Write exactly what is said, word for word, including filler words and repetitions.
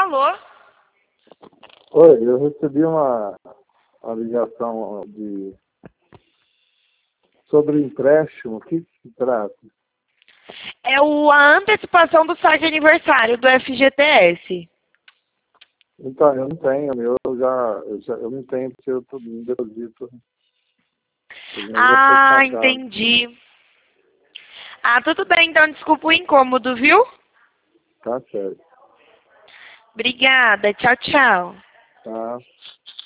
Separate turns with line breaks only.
Alô?
Oi, eu recebi uma, uma ligação de, sobre empréstimo. O que se trata?
É o, a antecipação do saque de aniversário do F G T S.
Então, eu não tenho, meu, eu já, eu já eu não tenho porque eu tô em deposito. O dinheiro já foi
Ah,
sacado.
entendi. Ah, tudo bem, então desculpa o incômodo, viu?
Tá certo.
Obrigada, tchau, tchau.
Tá.